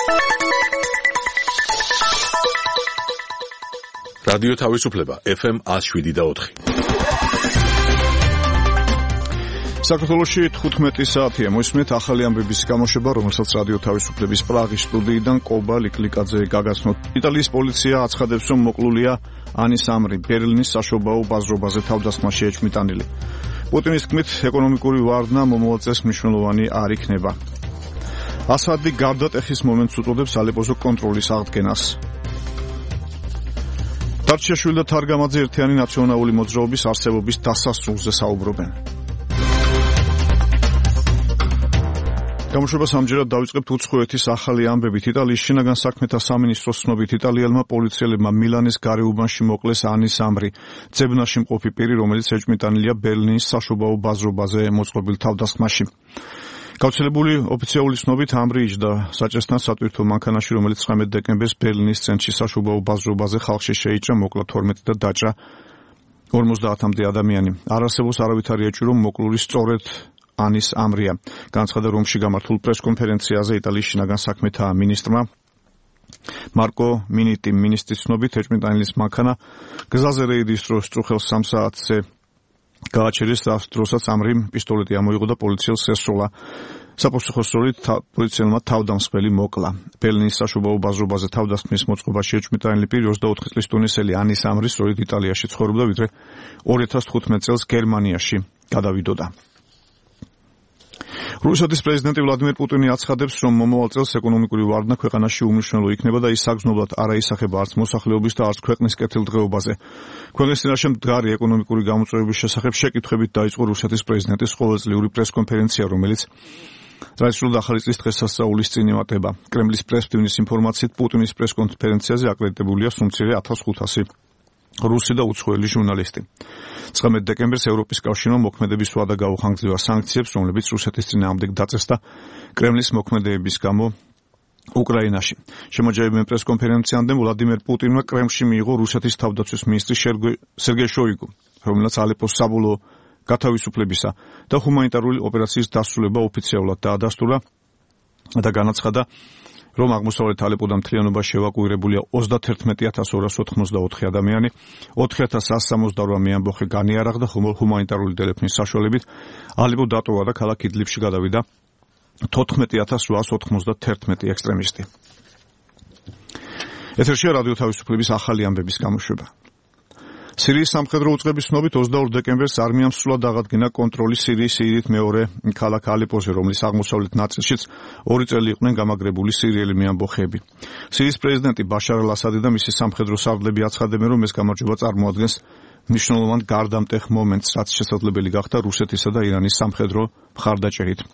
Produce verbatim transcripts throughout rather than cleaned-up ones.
რადიო თავისუფლება ეფ ემ one oh seven და four. საქართველოში თხუთმეტი საათია მოსმეთ ახალი ამბების გამოშვება, რომელსაც რადიო თავისუფლების პრაღის სტუდიიდან კობა ლიკლიკაძე გაგაცნოთ. იტალიის პოლიცია აცხადებს, რომ მოკლულია ანის ამრი, ბერლინის საშობაო ბაზრობაზე თავდასხმაში ეჭვმიტანილი. პუტინის თქმით, ეკონომიკური ვარდნა მომავალ წელს მნიშვნელოვანი არ იქნება. ასადი გარდატეხის მომენტს უწოდებს ალეპოზე კონტროლის აღდგენას. დარჩიაშვილი და თარგამაძე ერთიანი ნაციონალური მოძრაობის არსებობის დასასრულზე საუბრობენ. გამოშვებას ამჯერად დავიწყებთ უცხოეთის ახალი ამბებით. იტალიის შინაგან საქმეთა სამინისტროს ცნობით, იტალიელმა პოლიციელებმა მილანის გარეუბანში მოკლეს ანის ამრი, ძებნაში მყოფი პირი, რომელიც ეჭვმიტანილია ბერლინის საშობაო ბაზრობაზე მოწყობილ თავდასხმაში. გავრცელებული ოფიციალური ცნობით, ამრი იჯდა საჭესთან სატვირთო მანქანაში, რომელიც თხამეტ დეკემბერს ბერლინის ცენტრში საშობაო ბაზრობაზე ხალხში შეიჭრა, მოკლა თორმეტი და დაჭრა ორმოცდაათამდე ადამიანი. არ არსებობს არავითარი ეჭვი, რომ მოკლული სწორედ ანის ამრია. განცხადა რომში გამართულ პრესკონფერენციაზე იტალიის შინაგან საქმეთა მინისტრმა მარკო მინიტი. მინისტრის ცნობით, ეჭვმიტანილის მანქანა გზაზე რეიდის დროს წუხელს სამ საათზე გააჩერეს, დროსაც ამრიმ პისტოლეტი ამოიღო და პოლიციელს ესროლა. საპასუხო სროლით პოლიციელმა თავდამსხმელი მოკლა. ბერლინის საშობაო ბაზრობაზე თავდასხმის მოწყობაში ეჭვმიტანილი პირი ოცდაოთხი წლის ტუნისელი ანის ამრი სწორედ იტალიაში ცხოვრობდა, ვიდრე ორი ათას თხუთმეტ წელს გერმანიაში გადავიდოდა. რუსეთის პრეზიდენტი ვლადიმერ პუტინი აცხადებს, რომ მომავალ წელს ეკონომიკური ვარდნა ქვეყანაში უმნიშვნელო იქნება და ის საგრძნობლად არ აისახება არც მოსახლეობის და არც ქვეყნის კეთილდღეობაზე. ქვეყნის წინაშე მდგარი ეკონომიკური გამოწვევების შესახებ შეკითხვებით დაიწყო რუსეთის პრეზიდენტის ყოველწლიური პრესკონფერენცია, რომელიც traditional ახალი წლის დღესასწაულის წინ იმატება. კრემლის პრესტივნის ინფორმაციით, პუტინის პრესკონფერენციაზე აკრედიტებულია სულ ათას ხუთასი რუსი და უცხოელი ჟურნალისტი. თხამეტ დეკემბერს ევროპის კავშირმა მოქმედების ვადა გაუხანგრძლივა სანქციებს, რომლებიც რუსეთის წინააღმდეგ დაწესდა კრემლის მოქმედებების გამო უკრაინაში. შემოჯაებიან პრესკონფერენციამდე ვლადიმერ პუტინმა კრემლში მიიღო რუსეთის თავდაცვის მინისტრი სერგეი შოიგუ, რომელსაც ალეპოს საბოლოო გათავისუფლებისა და ჰუმანიტარული ოპერაციის დასრულება ოფიციალურად დაადასტურა და განაცხადა, რომ აღმოსავლეთ ალეპოდან მთლიანობაში ევაკუირებულია ოცდაათი ათას ორას ოთხმოცდაოთხი ადამიანი, ოთხი ათას ასი სამოცდაორვა მეამბოხი განიარაღდა ჰუმანიტარული ტელეფონის საშუალებით. ალეპო დატოვა და ქალაქ იდლიბში გადავიდა თოთხმეტი ათას რვაას ოთხმოცდათერთმეტი ექსტრემისტი. ეთერშია რადიო თავისუფლების ახალი ამბების გამოშვება. სირიის სამხედრო უწყების ცნობით, ოცდაორ დეკემბერს არმიამ სრულად აღადგინა კონტროლი სირიის სიიდით მეორე ქალაქ ალეპოზე, რომლის აღმოსავლეთ ნაწილშიც ორი წელი იყვნენ გამაგრებული სირიელი მეამბოხეები. სირიის პრეზიდენტი ბაშარ ალ-ასადი და მისი სამხედრო სარდლები აცხადებენ, რომ ეს გამარჯვება წარმოადგენს მნიშვნელოვან გარდამტეხ მომენტს, რაც შესაძლებელი გახდა რუსეთისა და ირანის სამხედრო მხარდაჭერით.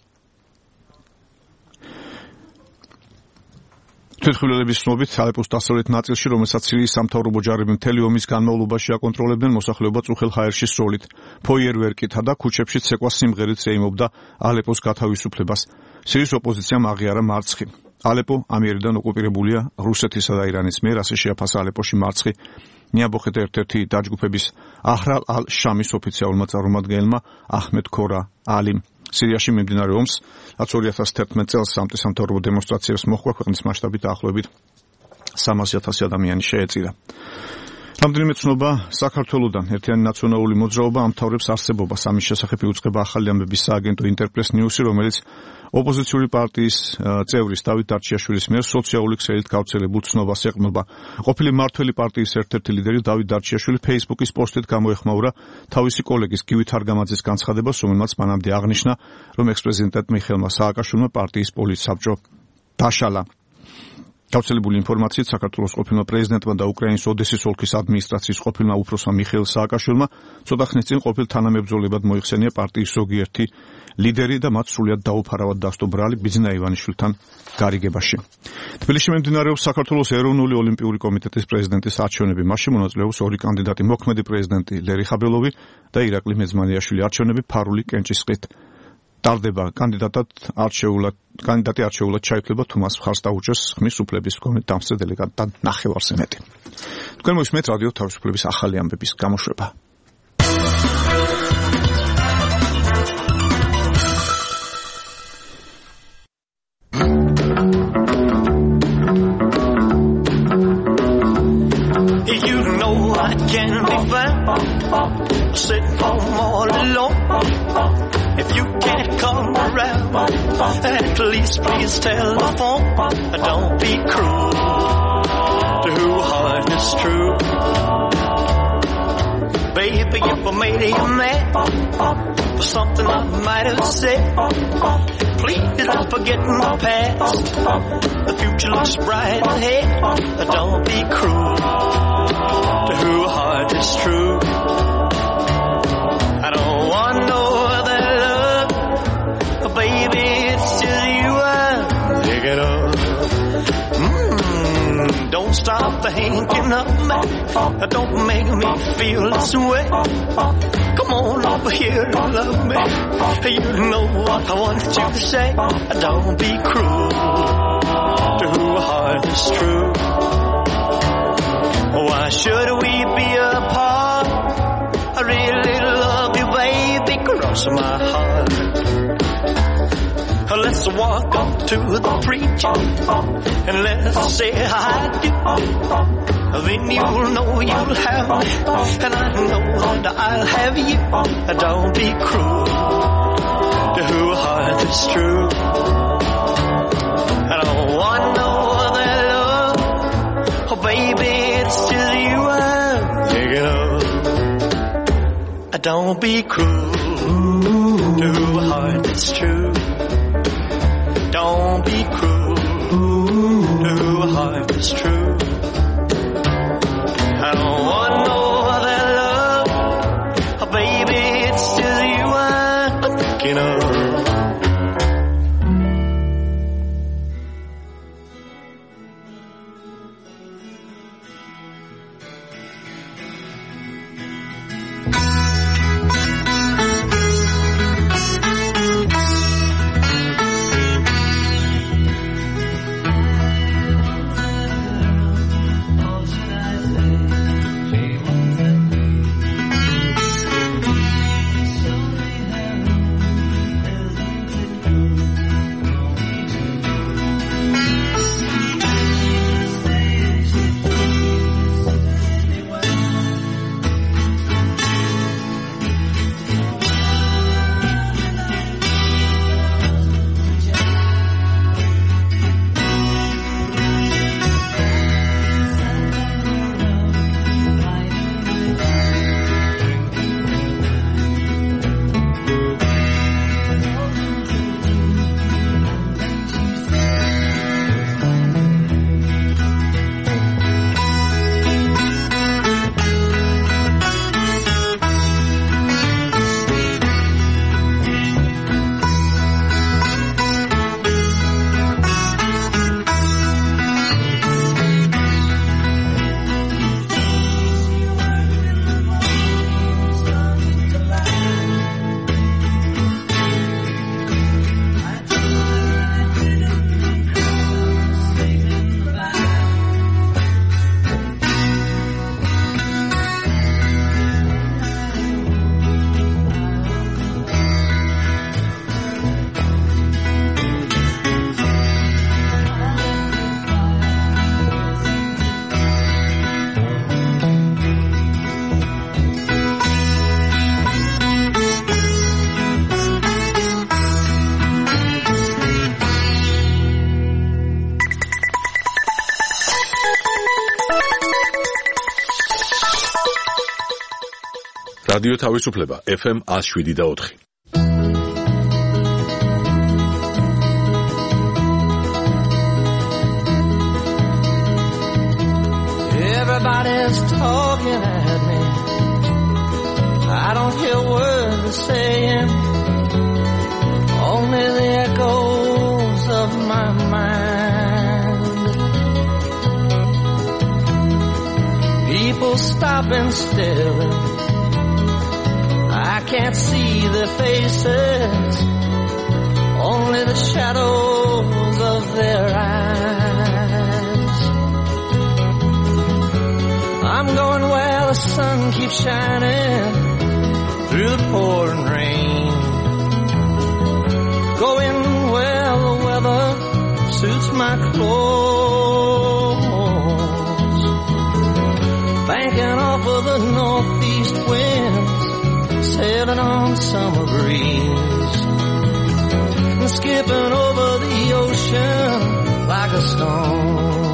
თვითმხილველების ცნობით, ალეპოს დასავლეთ ნაწილში, რომელსაც სირიის სამთავრობო ჯარები მთელი ომის განმავლობაში აკონტროლებდნენ, მოსახლეობა წუხელ ჰაერში სროლით, ფოიერვერკითა და ქუჩებში ცეკვა სიმღერით ეიმობდა ალეპოს გათავისუფლებას. სირიის ოპოზიციამ აღიარა მარცხი. ალეპო ამიერიდან ოკუპირებულია რუსეთისა და ირანის მიერ, ასე შეაფასა ალეპოში მარცხი მეამბოხეთა ერთ-ერთი დაჯგუფების აჰრალ ალ-შამის ოფიციალურმა წარმომადგენელმა აჰმედ ქორა ალიმ. სირიაში მიმდინარე ომს, რაც ორი ათას თერთმეტ წელს სამთავრობო დემონსტრაციებს მოჰყვა, ქვეყნის მასშტაბით დაახლოებით სამასი ათასი ადამიანი შეეწირა. რამდენიმე ცნობა საქართველოდან. ერთიანი ნაციონალური მოძრაობა ამთავრებს არსებობას. ამის შესახებ იუწყება ახალი ამბების სააგენტო ინტერპრეს ნიუსი, რომელიც ოპოზიციური პარტიის წევრის დავით დარჩიაშვილის მიერ სოციალური ქსელით გავრცელებულ ცნობას ეყრდნობა. ყოფილი მმართველი პარტიის ერთ-ერთი ლიდერი დავით დარჩიაშვილი ფეისბუქის პოსტით გამოეხმაურა თავისი კოლეგის გივი თარგამაძის განცხადებას, რომელმაც მანამდე აღნიშნა, რომ ექს-პრეზიდენტ მიხეილ სააკაშვილმა პარტიის პოლიტსაბჭო დაშალა. გავრცელებული ინფორმაციით, საქართველოს ყოფილმა პრეზიდენტმა და უკრაინის ოდესის ოლქის ადმინისტრაციის ყოფილმა უფროსმა მიხეილ სააკაშვილმა ცოტა ხნის წინ ყოფილ თანამებრძოლებად მოიხსენია პარტიის ზოგიერთი ლიდერი და მათ სრულად დაუფარავად დასდო ბრალი ბიძინა ივანიშვილთან გარიგებაში. თბილისში მიმდინარეობს საქართველოს ეროვნული ოლიმპიური კომიტეტის პრეზიდენტის არჩევნები. მასში მონაწილეობს ორი კანდიდატი, მოქმედი პრეზიდენტი ლერი ხაბელოვი და ირაკლი მეძმანიაშვილი. არჩევნები ფარული კენჭისყრით ტარდება. კანდიდატად არჩეულად კანდიდატი არჩეულად ჩაითვლება თუმას მხარს დაუჭერს ხმის უფლების მქონე დამსწრე დელეგატთან ნახევარზე მეტი. თქვენ მოისმენთ რადიო თავისუფლების ახალი ამბების გამოშვება. sitting home all alone. If you can't come around, at least please tell the phone. Don't be cruel to who heart is true. Baby, if I made you mad for something I might have said, please don't forget my past. The future looks bright ahead. Don't be cruel to who heart is true. I don't want no other love, baby, it's just you I'm thinking of. Mm, don't stop thinking of me. Don't make me feel this way. Come on over here and love me. You know what I want you to say. Don't be cruel to who heart is true. Why should we be apart? I really love you, baby, cross my heart. Let's walk up to the preacher and let's say I do. Then you'll know you'll have me, and I know that I'll have you. Don't be cruel to who heart is true. I don't want no other love, oh baby, it's just you I'm thinking of. Don't be cruel to who heart is true. Don't be cruel to who heart is true. I don't want no other love, oh baby, it's just you I'm thinking of. რადიო თავისუფლება ეფ ემ one oh seven და four. Everybody's talking at me. I don't hear words they're saying, only the echoes of my mind. People stopping still, I can't see their faces, only the shadows of their eyes. I'm going where the sun keeps shining through the pouring rain, going where the weather suits my clothes, banking off of the northeast winds, sailing on summer breeze, and skipping over the ocean like a stone.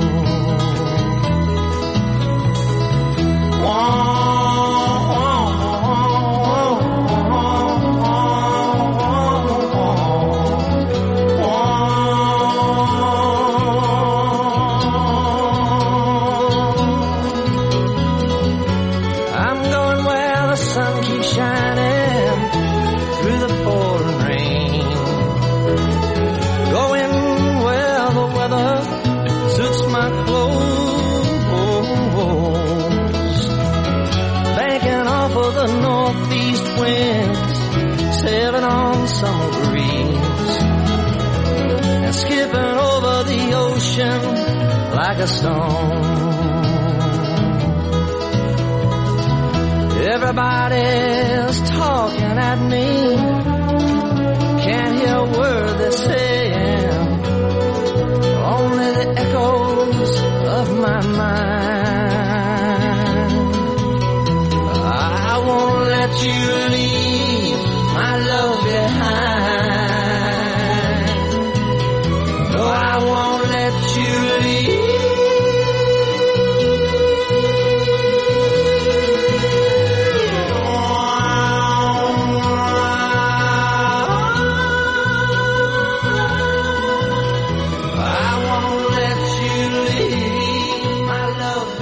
Whoa. Summer breeze and skipping over the ocean like a stone. Everybody's talking at me, can't hear a word they're saying, only the echoes of my mind. I won't let you leave my love behind. No, I won't let you leave. I won't let you leave my love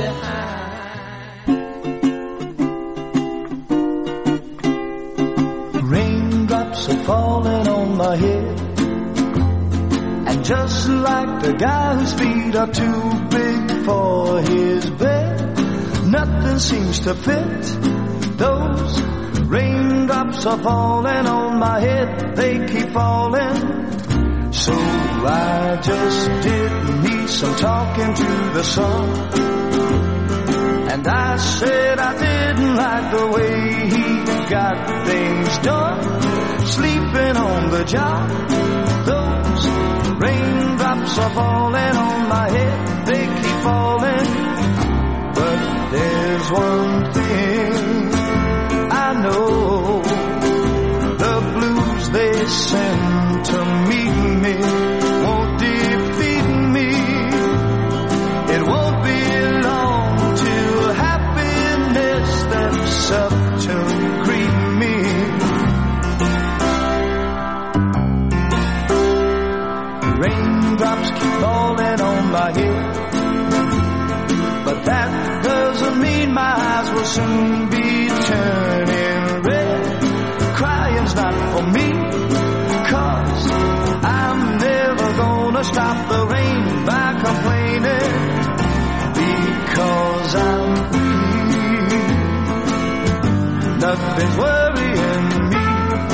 behind. Raindrops are falling on my head, and just like the guy whose feet are too big for his bed, nothing seems to fit. Those raindrops are falling on my head, they keep falling. So I just did me some talking to the sun, and I said I didn't like the way he got things done, sleeping on the job. Those raindrops are falling on my head, they keep falling. But there's one thing I know, the blues they send to meet me won't defeat me. It won't be long till happiness steps up to greet me. Raindrops keep falling on my head, but that doesn't mean my eyes will soon be turning red. Crying's not for me, 'cause I'm never gonna stop the rain by complaining, because I'm free. Nothing's worrying me.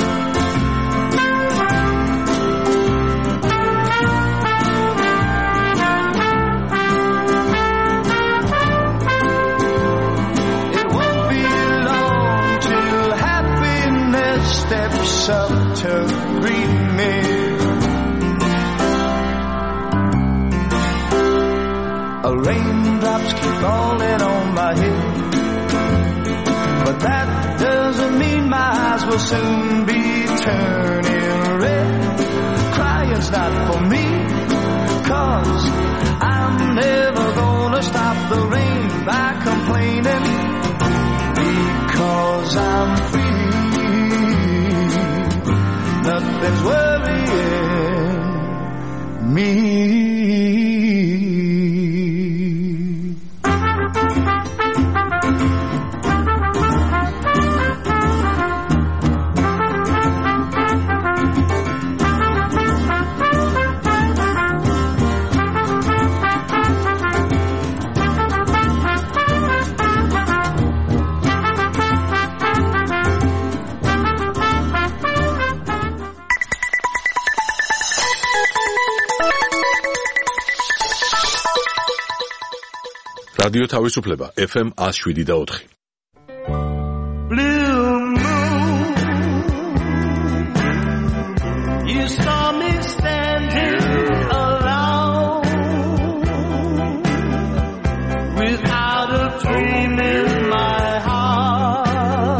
Steps up to greet me. A raindrops keep falling on my head, but that doesn't mean my eyes will soon be turning red. Crying's not for me, 'cause I'm never gonna stop the rain by complaining, because I'm free. Nothing's worrying me. რადიო თავისუფლება F M one oh seven და four. Blue moon, you saw me standing alone, without a dream in my heart.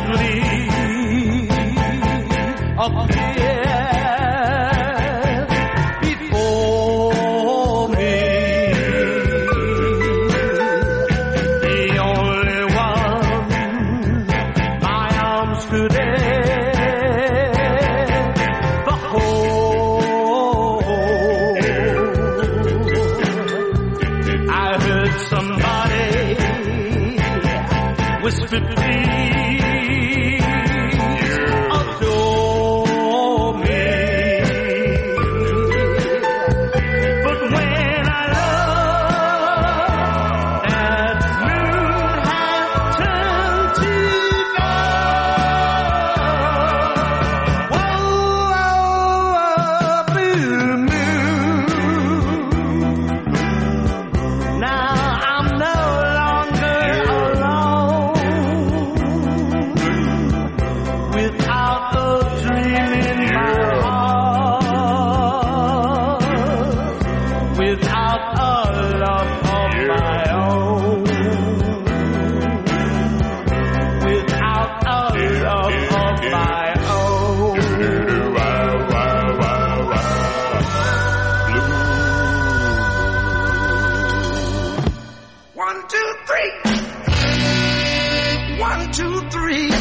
swiftly appear before me. The only one my arms could ever hold. I heard somebody whisper, please adore me. But when I look, that moon has turned to gold. Whoa, whoa, blue moon. Now I'm no longer alone. Without a dream in my heart, without a love of my own, without a love of my own. One, two, three. One, two, three.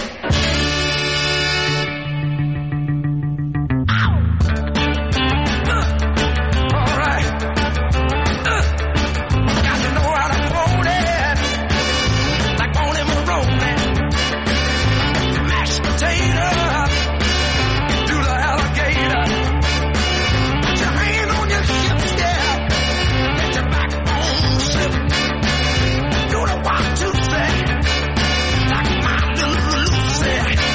All right. Uh, got to know how to hold it. Like Bonnie Maroney. Mashed potato. Do the alligator. Put your hand on your hips, yeah. Let your backbone slip. Do the one, two, three. Like Martin Lucy.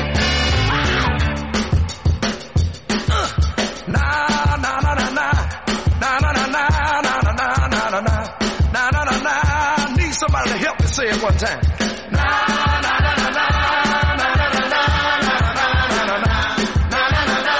Uh, na na na na na. Na na na na na na na na na na. Na na na na. Need somebody to help me say it one time. Na na na na na. Na na na na. Na na na na na. Na na na na.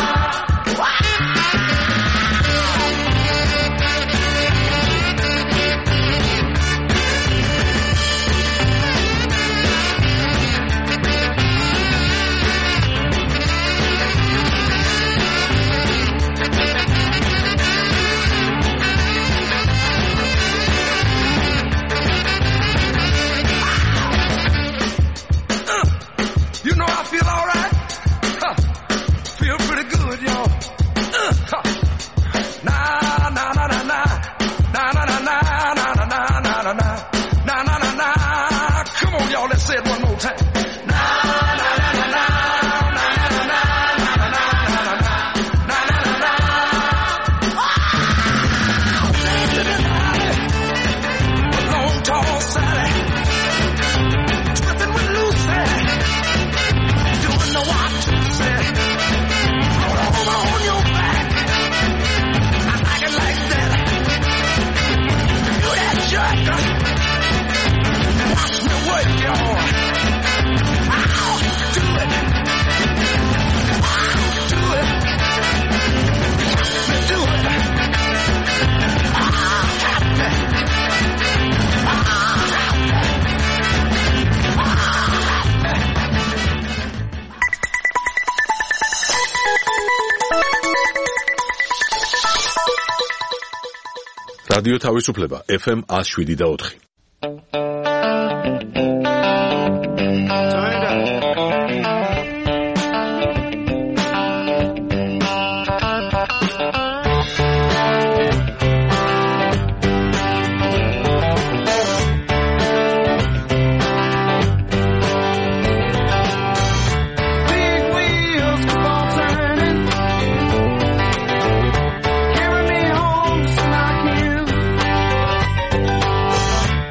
You know I feel all right. Huh. Feel pretty good, y'all. Uh, huh. Na na na na na. Na na na na na na na na na na. Na na na na. Come on, y'all, let's say it one more time. Na na na na na. Na na na na. Na na na na na. Na na na na. Long tall Sally. Twisting with Lucy. Doing the one, two, three. Roll over on your back. I like it like that. Do that jerk. Watch me work, y'all. Ow, do it. Ow, do it. Let me do it. Ah, got me. Ah, got me. რადიო თავისუფლება ეფ ემ one oh seven და four. Big wheels keep on turning, carry me home just like you.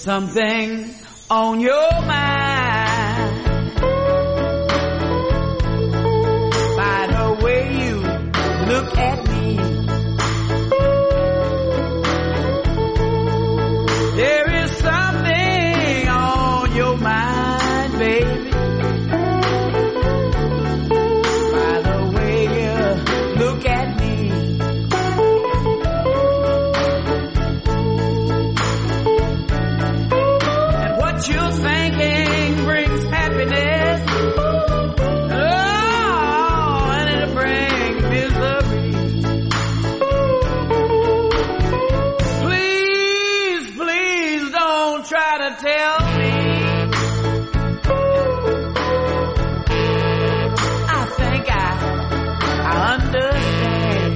something on your mind. By the way you look at me, there is something on your mind, baby. By the way you look at me. What you're thinking brings happiness. Oh, and it'll bring misery. Please, please don't try to tell me. I think I, I understand.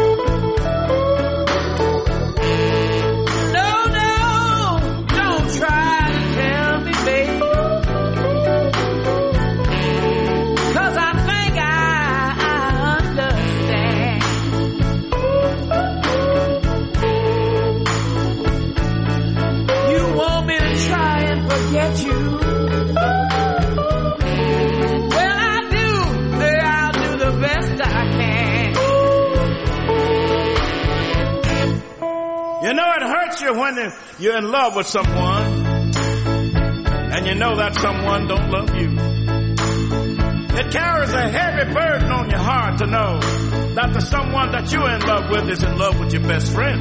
No, no, don't try. Cause I think I, I understand. You want me to try and forget you? Well, I do. I'll do the best I can. You know, it hurts you when you're in love with someone and you know that someone don't love you. It carries a heavy burden on your heart to know that the someone that you're in love with is in love with your best friend.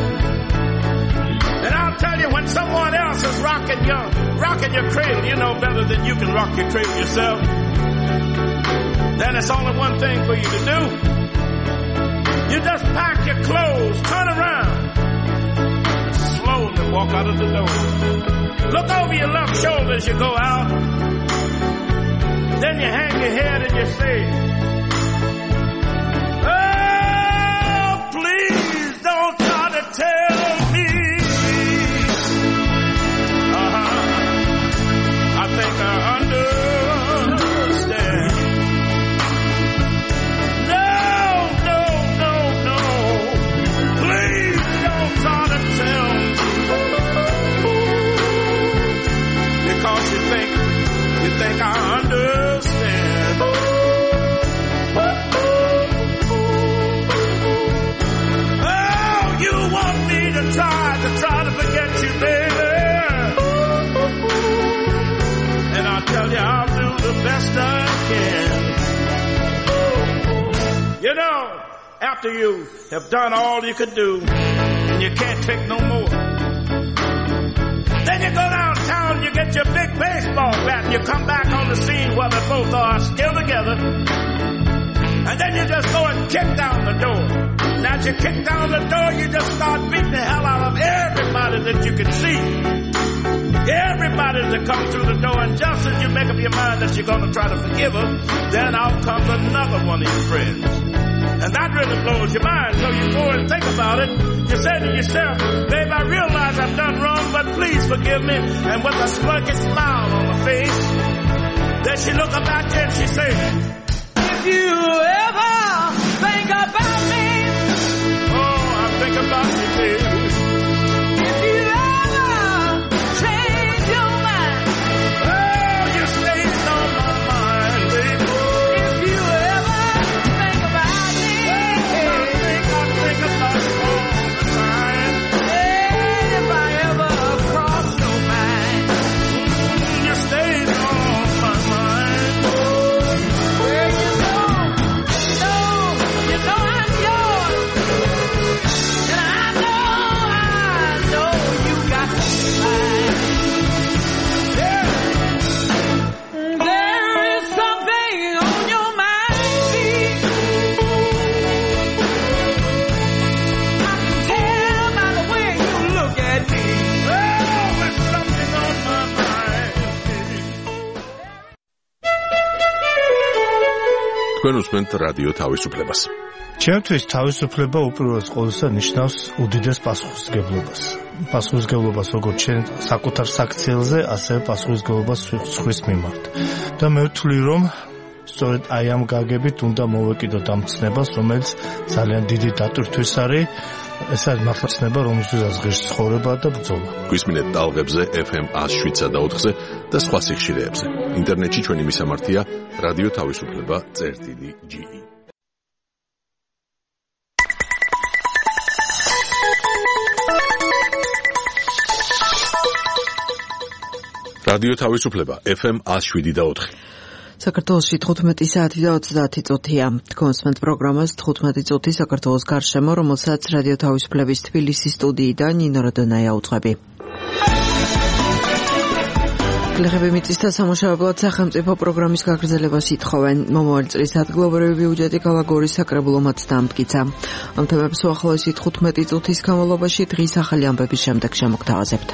And I'll tell you, when someone else is rocking your, rocking your cradle, you know better than you can rock your cradle yourself, then it's only one thing for you to do. You just pack your clothes, turn around, and slowly walk out of the door. Look over your left shoulder as you go out. Then you hang your head and you say, oh, please don't try to tell me. Uh-huh. I think I understand. No, no, no, no. Please don't try to tell me. Because you think, you think I understand. Oh, you want me to try, to try to forget you, baby. And I'll tell you, I'll do the best I can. You know, after you have done all you could do, and you can't take no more, then you go downtown, you get your big baseball bat, and you come back on the scene where they both are still together. And then you just go and kick down the door. Now as you kick down the door, you just start beating the hell out of everybody that you can see. Everybody that comes through the door, and just as you make up your mind that you're going to try to forgive her, then out comes another one of your friends. And that really blows your mind, so you go and think about it. You say to yourself, babe, I realize I've done wrong, but please forgive me. And with a smirky smile on her face, then she look up at you and she say, if you ever think about me, oh, I think about you, baby. If you ever change your mind, oh, you stay on my mind, baby. If you ever think about me, I think, I think about you all the time. And if I ever cross your mind, you stay on my mind. Well, you know, you know, you know I'm yours. And I know, I know you got mine. There, there is something on your mind, babe. I can tell by the way you look at me. Oh, there's something on my mind. თქვენ უსმენთ რადიო თავისუფლებას. ჩემთვის თავისუფლება უპირველეს ყოვლისა ნიშნავს უდიდეს პასუხისმგებლობას. პასუხისმგებლობას როგორც ჩვენ საკუთარ საქციელზე, ასევე პასუხისმგებლობას სხვის მიმართ. და მე ვთვლი, რომ სწორედ აი ამ გაგებით უნდა მოვეკიდოთ ამ ცნებას, რომელიც ძალიან დიდი დატვირთვის არის. ეს არის მართლა ცნება, რომელზეც ღირს ცხოვრება და ბრძოლა. გვისმინეთ ტალღებზე F M one oh seven და ოთხზე და სხვა სიხშირეებზე. ინტერნეტში ჩვენი მისამართია რადიო თავისუფლება წერტილი G E. რადიო თავისუფლება F M one oh seven და ოთხი. საქართველოში თხუთმეტი საათი და ოცდაათი წუთია. კონსმენტ პროგრამას თხუთმეტი წუთი საქართველოს გარშემო, რომელსაც რადიო თავისუფლების თბილისის სტუდიიდან ნინო როდონაია უძღვები. გლეხები მიწისთა სამუშაებლად სახელმწიფო პროგრამის გაგრძელებას ითხოვენ. მომავალი წლის ადგილობრივი ბიუჯეტი ქალაქ გორის საკრებულომაც დამტკიცა. ამ თემებს უახლოესი თხუთმეტი წუთის განმავლობაში დღის ახალი ამბების შემდეგ შემოგთავაზებთ.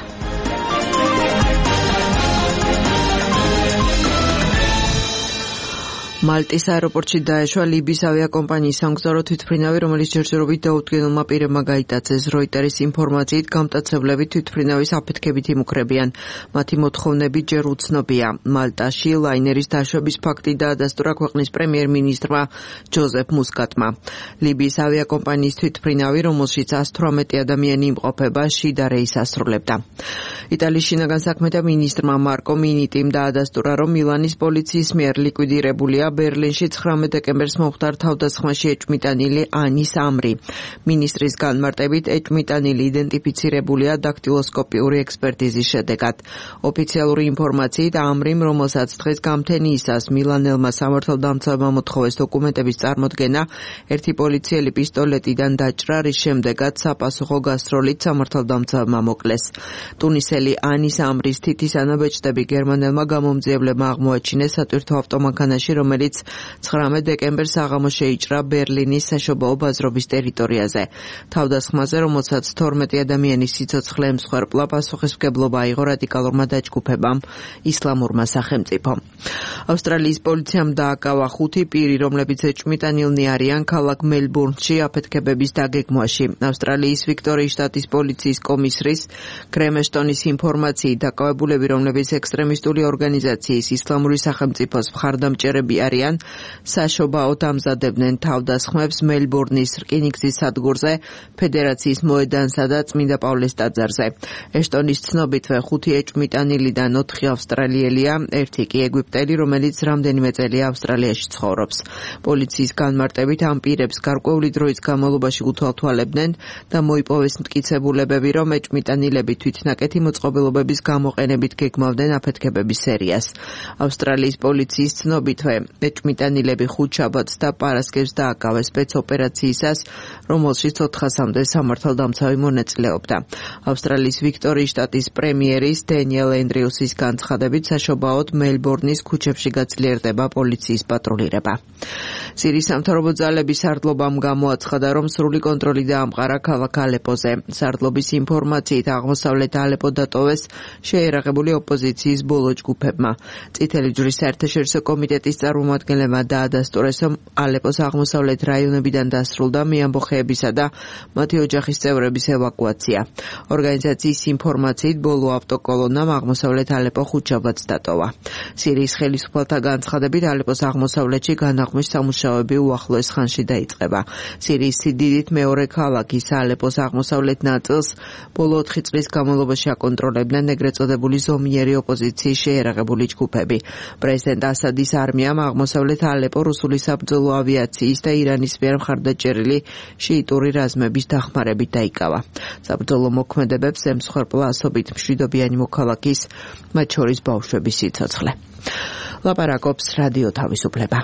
მალტის აეროპორტში დაეშვა ლიბიის ავიაკომპანიის სამგზავრო თვითმფრინავი, რომელიც ჯერჯერობით დაუდგენელმა პირებმა გაიტაცეს. როიტერის ინფორმაციით, გამტაცებლები თვითმფრინავის აფეთქებით იმუქრებიან. მათი მოთხოვნები ჯერ უცნობია. მალტაში ლაინერის დაშვების ფაქტი დაადასტურა ქვეყნის პრემიერ-მინისტრმა ჯოზეფ მუსკატმა. ლიბიის ავიაკომპანიის თვითმფრინავი, რომელშიც one hundred eighteen ადამიანი იმყოფება, შიდა რეისს ასრულებდა. იტალიის შინაგან საქმეთა მინისტრმა მარკო მინიტიმ დაადასტურა, რომ მილანის პოლიციის მიერ ლიკვიდირებულია ბერლინში ცხრამეტ დეკემბერს მომხდარ თავდასხმაში ეჭვმიტანილი ანის ამრი. მინისტრის განმარტებით ეჭვმიტანილი იდენტიფიცირებულია დაქტილოსკოპიური ექსპერტიზის შედეგად. ოფიციალური ინფორმაციით ამრიმ, რომელსაც დღეს გამთენიისას მილანელმა სამართალდამცავებმა მოთხოვეს დოკუმენტების წარმოდგენა, ერთი პოლიციელი პისტოლეტიდან დაჭრა, რის შემდეგაც საპასუხო გასროლით სამართალდამცავებმა მოკლეს. ტუნისელი ანის ამრის თითის ანაბეჭდები გერმანელმა გამომძიებლებმა აღმოაჩინეს სატვირთო ავტომანქანაში, რომელიც ცხრამეტ დეკემბერს საღამოს შეიჭრა ბერლინის საშობაო ბაზრობის ტერიტორიაზე. თავდასხმაზე, რომელსაც თორმეტი ადამიანის სიცოცხლე ემსხვერპლა, პასუხისმგებლობა აიღო რადიკალურმა დაჯგუფებამ ისლამურმა სახელმწიფომ. ავსტრალიის პოლიციამ დააკავა ხუთი პირი, რომლებიც ეჭვმიტანილნი არიან ქალაქ მელბურნში აფეთქებების დაგეგმვაში. ავსტრალიის ვიქტორიის შტატის პოლიციის კომისრის კრემეშტონის ინფორმაციით, დაკავებულები, რომლებიც ექსტრემისტული ორგანიზაციის ისლამური სახელმწიფოს მხარდამჭერები არიან, საშობაოდ ამზადებდნენ თავდასხმებს მელბურნის რკინიგზის სადგურზე, ფედერაციის მოედანსა და წმინდა პავლეს ტაძარზე. ეშტონის ცნობითვე ხუთი ეჭვმიტანილიდან ოთხი ავსტრალიელია, ერთი კი ეგვიპტელი, რომელიც რამდენიმე წელია ავსტრალიაში ცხოვრობს. პოლიციის განმარტებით ამ პირებს გარკვეული დროის განმავლობაში უთვალთვალებდნენ და მოიპოვეს მტკიცებულებები, რომ ეჭვმიტანილები თვითნაკეთი მოწყობილობების გამოყენებით გეგმავდნენ აფეთქებების სერიას. ავსტრალიის პოლიციის ცნობითვე ეჭვმიტანილები ხუთშაბათს და პარასკევს დააკავეს სპეცოპერაციისას, რომელშიც ოთხასამდე სამართალდამცავი მონაწილეობდა. ავსტრალიის ვიქტორიის შტატის პრემიერის დენიელ ენდრიუსის განცხადებით, საშობაოდ მელბურნის ქუჩებში გაძლიერდება პოლიციის პატრულირება. სირიის სამთავრობო ძალების სარდლობამ გამოაცხადა, რომ სრული კონტროლი დაამყარა ქალაქ ალეპოზე. სარდლობის ინფორმაციით, აღმოსავლეთ ალეპო დატოვეს შეერაღებული ოპოზიციის ბოლო ჯგუფებმა. წითელი ჯვრის საერთაშორისო კომიტეტის წარმომადგენლებმა დაადასტურეს, რომ ალეპოს აღმოსავლეთ რაიონებიდან დასრულდა მეამბოხეებისა და მათი ოჯახის წევრების ევაკუაცია. ორგანიზაციის ინფორმაციით, ბოლო ავტოკოლონამ აღმოსავლეთ ალეპო ხუთშაბათს დატოვა. სირიის ხელისუფალთა განცხადებით, ალეპოს აღმოსავლეთში განაღმვის სამუშაოები უახლოეს ხანში დაიწყება. სირიის სიდიდით მეორე ქალაქის ალეპოს აღმოსავლეთ ნაწილს ბოლო ოთხი წლის განმავლობაში აკონტროლებდნენ ეგრეთ წოდებული ზომიერი ოპოზიციის შეერაღებული ჯგუფები. პრეზიდენტ ასადის არმიამ აღმოსავლეთ ალეპო რუსული საბრძოლო ავიაციის და ირანის მიერ მხარდაჭერილი შიიტური რაზმების დახმარებით დაიკავა. საბრძოლო მოქმედებებს ემსხვერპლა ასობით მშვიდობიანი მოქალაქის, მათ შორის ბავშვების სიცოცხლე. ლაპარაკობს რადიო თავისუფლება.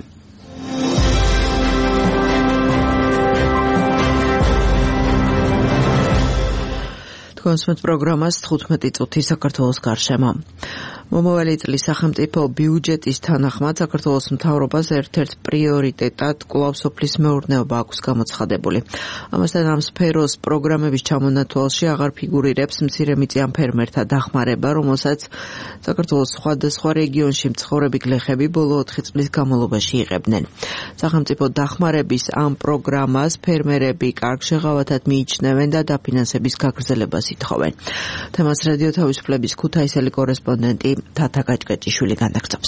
კონსმენტ პროგრამას თხუთმეტი წუთი საქართველოს გარშემო. მომავალი წლის სახელმწიფო ბიუჯეტის თანახმად საქართველოს მთავრობას ერთ-ერთ პრიორიტეტად კვლავ სოფლის მეურნეობა აქვს გამოცხადებული. ამასთან ამ სფეროს პროგრამების ჩამონათვალში აღარ ფიგურირებს მცირემიწიან ფერმერთა დახმარება, რომელსაც საქართველოს სხვადასხვა რეგიონში მცხოვრები გლეხები ბოლო ოთხი წლის განმავლობაში იღებდნენ. სახელმწიფო დახმარების ამ პროგრამას ფერმერები კარგ შეღავათად მიიჩნევენ და დაფინანსების გაგრძელებას ითხოვენ. თემას რადიო თავისუფლების ქუთაისელი კორესპონდენტი თათა გაჭკეჭიშვილი განაგრძობს.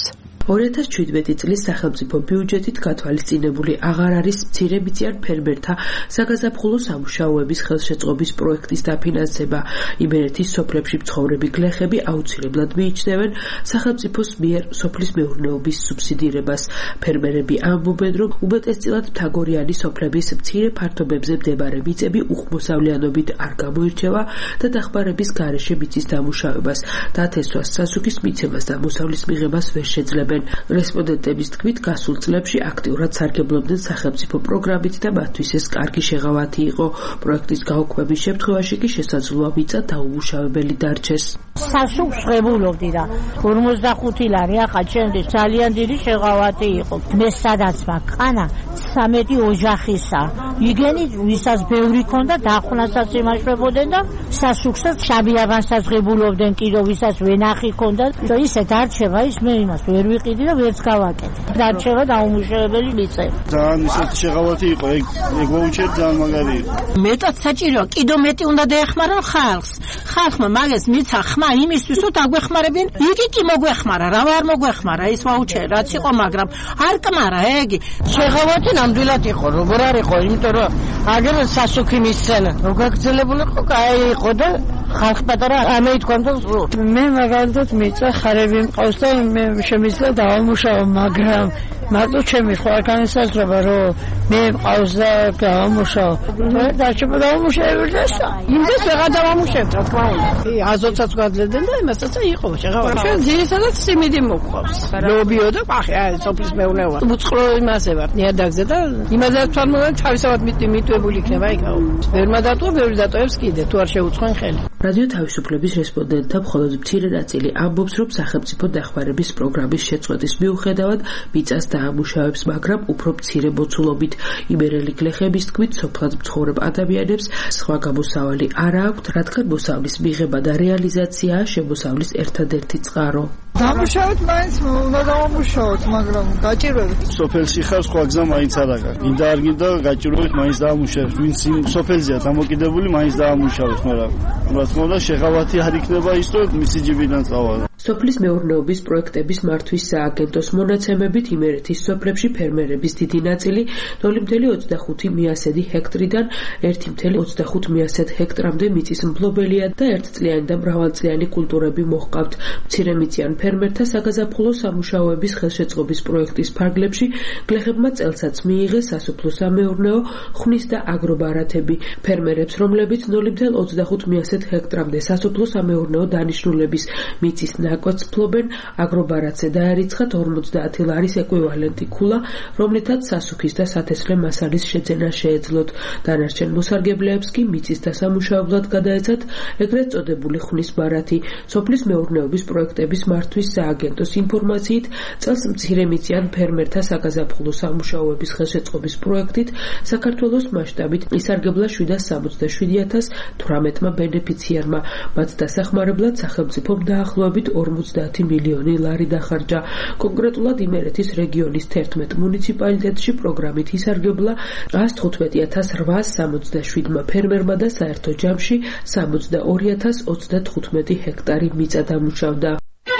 ორი ათას შვიდმეტი წლის სახელმწიფო ბიუჯეტით გათვალისწინებული აღარ არის მცირემიწიან ფერმერთა საგაზაფხულო სამუშაოების ხელშეწყობის პროექტის დაფინანსება. იმერეთის სოფლებში მცხოვრები გლეხები აუცილებლად მიიჩნევენ სახელმწიფოს მიერ სოფლის მეურნეობის სუბსიდირებას. ფერმერები ამბობენ, რომ უმეტესწილად მთაგორიანი სოფლების მცირე ფართობებზე მდებარე მიწები უხმოსავლიანობით არ გამოირჩევა და დახმარების გარეშე მიწის დამუშავებას, დათესვას, სასუქის მიცემას და მოსავლის მიღებას ვერ შეძლებენ. რესპონდენტების თქმით, გასულ წლებში აქტიურად სარგებლობდნენ სახელმწიფო პროგრამით და მათთვის ეს კარგი შეღავათი იყო. პროექტის გაუქმების შემთხვევაში კი შესაძლოა მიწა დაუმუშავებელი დარჩეს. სასუქს ღებულობდი და ორმოცდახუთი ლარი ახლა ჩემთვის ძალიან დიდი შეღავათი იყო. მე სადაც მაქანა სამეტი ოჯახისა. იგენი ვისაც ბევრი ქონდა დახვნასაც იმაშრებოდნენ და სასუქსაც შაბიაბანსაც ღებულობდნენ კიდო ვისაც ვენახი ქონდა და ისე დარჩება ის მე იმას ვერ ვიყიდი და ვერც გავაკეთე. დარჩება დაუმუშავებელი მიწა. ძალიან ისეთი შეღავათი იყო, ეგ ეგ ვაუჩერი ძალიან მაგარი იყო. მეტად საჭიროა, კიდო მეტი უნდა დაეხმარონ ხალხს. ხალხმა მაგას მიცა ხმა იმისთვის რომ დაგვეხმარებინ, იგი კი მოგვეხმარა, რა არ მოგვეხმარა ის ვაუჩერი რაც იყო, მაგრამ არ კმარა ეგი. შეღავათი ნამდვილად იყო, როგორ არ იყო, იმიტომ რომ აგერ სასუქი მისცენა. რო გაგრძელებულიყო, კაი იყო და ხალხ პატარა ამე ითქვამდა მე მაგალითად მიწა ხარები მყავს და მე შემიძლია დავამუშავო, მაგრამ მარტო ჩემი ხო არ განსაზღვრება რომ მე მყავს და დავამუშავო. და შეიძლება დავამუშავებ და იმდეს ვეღარ დავამუშავებ, რა თქმა უნდა. აზოტსაც გვაძლევდნენ და იმასაც იყო შეღავათი. ჩვენ ძირითადად სიმინდი მოგვყავს. ლობიო და ხე აი სოფლის მეურნეობა. უცხო იმაზე ვარ, ნიადაგზე და იმაზე თვალმოვან თავისავად მიტვებული იქნება იქაო. ვერმა დატოვა, ბევრი დატოვებს კიდე, თუ არ შეუწყენ ხელი. რადიო თავისუფლების რესპონდენტთა მხოლოდ მცირე ნაწილი ამბობს, რომ სახელმწიფო დახმარების პროგრამის შეწყვეტის მიუხედავად მიწას დაამუშავებს, მაგრამ უფრო მცირე მოცულობით. იმერელი გლეხების თქმით, სოფლად მცხოვრებ ადამიანებს სხვა გამოსავალი არ აქვთ, რადგან მოსავლის მიღება და რეალიზაციაა შემოსავლის ერთადერთი წყარო. დამუშავეთ მაინც უნდა დავამუშავოთ, მაგრამ გაჭირვებით. სოფელში ხარ, სხვა გზა მაინც არ აქვს. გინდა არ გინდა გაჭირვებით მაინც დაამუშავებს. ვინც იმ სოფელზეა დამოკიდებული, მაინც დაამუშავებს, მაგრამ რა თქმა უნდა შეღავათი არ იქნება ის, რომ მისი ჯიბიდან წავალ. სოფლის მეურნეობის პროექტების მართვის სააგენტოს მონაცემებით იმერეთის სოფლებში ფერმერების დიდი ნაწილი ნული ოცდაოთხ ოცდახუთი მიასედი ჰექტრიდან ერთი ოცდახუთი მიასედ ჰექტრამდე მიწის მფლობელია და ერთწლიანი და მრავალწლიანი კულტურები მოჰყავთ. მცირემიწიან ფერმერთა საგაზაფხულო სამუშაოების ხელშეწყობის პროექტის ფარგლებში გლეხებმა წელსაც მიიღეს სასოფლო-სამეურნეო, ხვნის და აგრობარათები. ფერმერებს, რომლებიც ნული ოცდახუთი მიასედ ჰექტრამდე სასოფლო-სამეურნეო დანიშნულების მიწის ნაკვეთს ფლობენ, აგრობარათზე დაერიცხათ ორმოცდაათი ლარის ეკვივალენტი ქულა, რომლითაც სასუქის და სათესლე მასალის შეძენა შეეძლოთ. დანარჩენ მოსარგებლეებს კი მიწის დასამუშავებლად გადაეცათ ეგრეთ წოდებული ხვნის ბარათი. სოფლის მეურნეობის პროექტების მართვის სააგენტოს ინფორმაციით, წელს მცირემიწიან ფერმერთა საგაზაფხულო სამუშაოების ხელშეწყობის პროექტით საქართველოს მასშტაბით ისარგებლა შვიდას სამოცდაშვიდი ათას თვრამეტმა ბენეფიციარმა. მათ დასახმარებლად სახელმწიფომ დაახლოებით ორმოცდაათი მილიონი ლარი დახარჯა. კონკრეტულად იმერეთის რეგიონის თერთმეტ მუნიციპალიტეტში პროგრამით ისარგებლა ას თხუთმეტი ათას რვაას სამოცდაშვიდმა ფერმერმა და საერთო ჯამში სამოცდაორი ათას ოცდათხუთმეტი ჰექტარი მიწა დამუშავდა.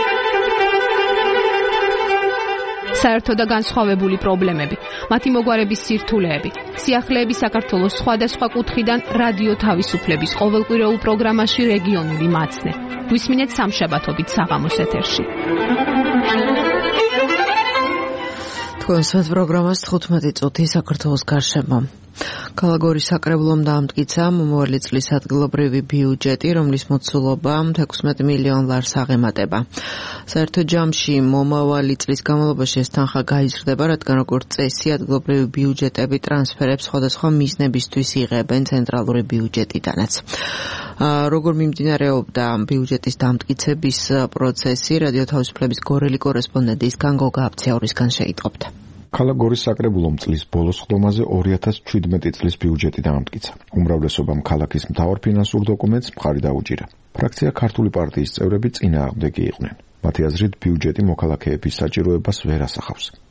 საერთო და განსხვავებული პრობლემები, მათი მოგვარების სირთულეები, სიახლეები საქართველოს სხვადასხვა კუთხიდან რადიო თავისუფლების ყოველკვირეულ პროგრამაში რეგიონული მაცნე. გვისმინეთ სამშაბათობით საღამოს ეთერში. თქვენს პროგრამას თხუთმეტი წუთი საქართველოს გარშემო. ქალაქგორის საკრებულომ დაამტკიცა მომავალი წლის ადგილობრივი ბიუჯეტი, რომლის მოცულობა ექვსმეტ მილიონ ლარს აღემატება. საერთო ჯამში მომავალი წლის განმავლობაში ეს თანხა გაიზრდება, რადგან როგორც წესი ადგილობრივი ბიუჯეტები ტრანსფერებს სხვადასხვა მიზნებისთვის იღებენ ცენტრალური ბიუჯეტიდანაც. როგორ მიმდინარეობდა ბიუჯეტის დამტკიცების პროცესი, რადიო თავისუფლების გორელი კორესპონდენტისგან გოგა აფციაურისგან შეიტყობთ. ქალაქგორის საკრებულომ წლის ბოლოს ხდომაზე ორი ათას შვიდმეტი წლის ბიუჯეტი დაამტკიცა. უმრავლესობამ ქალაქის მთავარ ფინანსურ დოკუმენტს მხარი დაუჭირა. ფრაქცია ქართული პარტიის წევრები წინააღმდეგი იყვნენ. მათი აზრით ბიუჯეტი მოქალაქეების საჭიროებას ვერ ასახავს.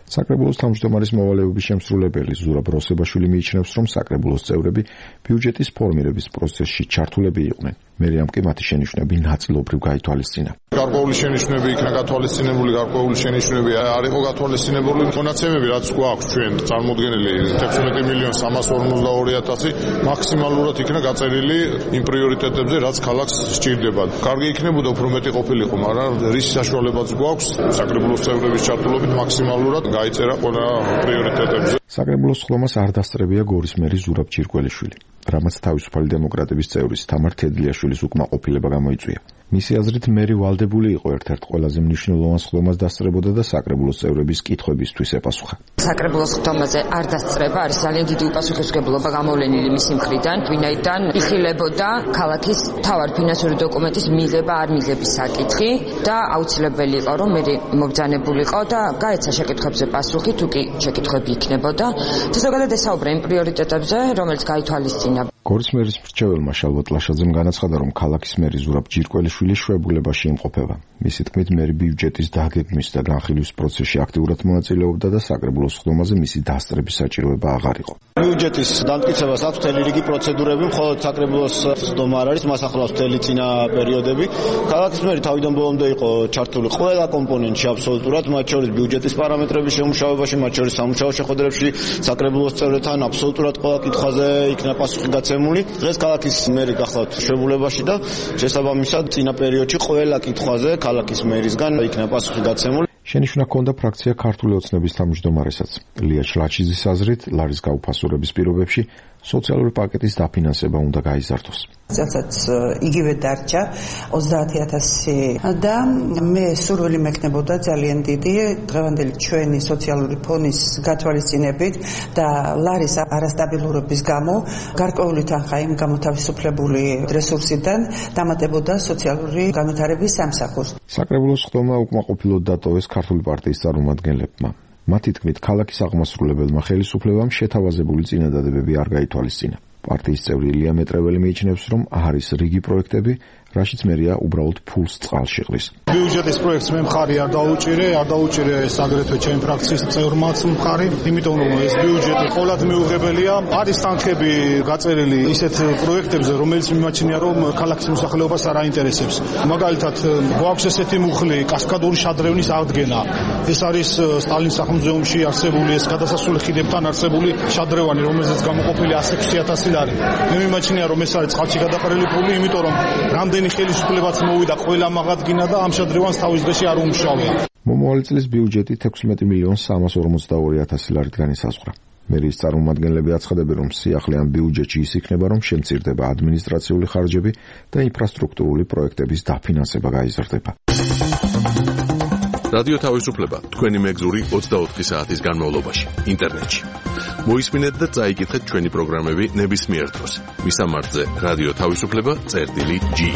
საკრებულოს თავმჯდომარის მოვალეობის შემსრულებელი ზურაბ როსებაშვილი მიიჩნევს, რომ საკრებულოს წევრები ბიუჯეტის ფორმირების პროცესში ჩართულები იყვნენ. მერიამ კი მათი შენიშვნები ნაწილობრივ გაითვალისწინა. გარკვეული შენიშვნები იქნა გათვალისწინებული, გარკვეული შენიშვნები არ იყო გათვალისწინებული. მონაცემები რაც გვაქვს ჩვენ წარმოდგენილი თექვსმეტი მილიონი სამას ორმოცდაორი ათასი მაქსიმალურად იქნა გაწერილი იმ პრიორიტეტებზე, რაც ქალაქს სჭირდება. კარგი იქნებოდა უფრო მეტი ყოფილიყო, მაგრამ რის საშუალებაც გვაქვს საკრებულოს წევრების ჩართულობით მაქსიმალურად გაიწერა ყველა პრიორიტეტებზე. საკრებულოს ხლომას არ დასწრებია გორის მერი ზურაბ ჯირკველიშვილი, რამაც თავისუფალი დემოკრატების წევრის თამარ თედლიაშვილის უკმაყოფილება გამოიწვია. მისი აზრით მერი ვალდებული იყო ერთ-ერთ ყველაზე მნიშვნელოვან ხლომას დასწრებოდა და საკრებულოს წევრების კითხვებისთვის ეპასუხა. საკრებულოს ხლომაზე არ დასწრება არის ძალიან დიდი უპასუხისმგებლობა გამოვლენილი მისი მხრიდან, ვინაიდან იხილებოდა ქალაქის მთავარი ფინანსური დოკუმენტის მიღება არ მიღების საკითხი და აუცილებელი იყო რომ მერი მობრძანებულიყო და გაეცა შეკითხვებზე პასუხი, თუ კი შეკითხვები იქნებოდა. და ზოგადად ესაუბრა იმ პრიორიტეტებზე, რომელიც გაითვალისწინა. გორის მერის მრჩეველმა შალვა ტლაშაძემ განაცხადა, რომ ქალაქის მერი ზურაბ ჯირკველიშვილი შვებულებაში იმყოფება. მისი თქმით, მერი ბიუჯეტის დაგეგმვის და განხილვის პროცესში აქტიურად მონაწილეობდა და საკრებულოს ხლომაზე მისი დასწრების საჭიროება აღარ იყო. ბიუჯეტის დამტკიცებას აქვს მთელი რიგი პროცედურები, მხოლოდ საკრებულოს ხდომა არ არის, მას ახლავს მთელი წინა პერიოდები. ქალაქის მერი თავიდან ბოლომდე იყო ჩართული ყველა კომპონენტში აბსოლუტურად, მათ შორის ბიუჯეტის პარამეტრების შემუშავებაში, მათ შორის სამუშაო შეხვედრებში, საკრებულოს წევრებთან აბსოლუტურად ყველა კითხვაზე იქნა პასუხი გაცემული. დღეს ქალაქის მერი გახლავთ შვებულებაში და შესაბამისად წინა პერიოდში ყველა კითხვაზე ქალაქის მერისგან იქნა პასუხი გაცემული. შენიშვნა ჰქონდა ფრაქცია ქართული ოცნების თავმჯდომარესაც. ლია ჩლაჩიძის აზრით, ლარის გაუფასურების პირობებში სოციალური პაკეტის დაფინანსება უნდა გაიზარდოს. წელსაც იგივე დარჩა ოცდაათი ათასი და მე სურვილი მექნებოდა ძალიან დიდი დღევანდელი ჩვენი სოციალური ფონის გათვალისწინებით და ლარის არასტაბილურობის გამო გარკვეული თანხა იმ გამოთავისუფლებული რესურსიდან დამატებოდა სოციალური განვითარების სამსახურს. საკრებულოს ხდომა უკმაყოფილოდ დატოვეს ქართული პარტიის წარმომადგენლებმა. მათი თქმით, ქალაქის აღმასრულებელმა ხელისუფლებამ შეთავაზებული წინადადებები არ გაითვალისწინა. პარტიის წევრი ილია მეტრეველი მიიჩნევს, რომ არის რიგი პროექტები, რაშიც მერია უბრალოდ ფულს წყალში ყრის. ბიუჯეტის პროექტს მე მხარი არ დაუჭირე, არ დაუჭირე ეს აგრეთვე ჩემი ფრაქციის წევრმაც მხარი, იმიტომ რომ ეს ბიუჯეტი ყოველად მიუღებელია. არის თანხები გაწერილი ისეთ პროექტებზე, რომელიც მიმაჩნია, რომ ქალაქის მოსახლეობას არ აინტერესებს. მაგალითად, გვაქვს ესეთი მუხლი, კასკადური შადრევნის აღდგენა. ეს არის სტალინის სახელმწიფოში არსებული ეს გადასასვლელი ხიდებთან არსებული შადრევანი, რომელზეც გამოყოფილი ასი ექვსი ათასი ლარი. მე მიმაჩნია, რომ ეს არის წყალში გადაყრილი ფული, იმიტომ რომ რამდენი ხელისუფლებაც მოვიდა ყველა მაღადგინა და ამ შადრევანს თავის დღეში არ უმუშავია. მომავალი წლის ბიუჯეტი თექვსმეტი მილიონი სამას ორმოცდაორი ათასი ლარით განისაზღვრა. მერიის წარმომადგენლები აცხადებენ, რომ სიახლე ამ ბიუჯეტში ის იქნება, რომ შემცირდება ადმინისტრაციული ხარჯები და ინფრასტრუქტურული პროექტების დაფინანსება გაიზრდება. რადიო თავისუფლება თქვენი მეგზური ოცდაოთხი საათის განმავლობაში ინტერნეტში. მოისმინეთ და წაიკითხეთ ჩვენი პროგრამები ნებისმიერ დროს. მისამართზე რადიო თავისუფლება წერტილი ჯი.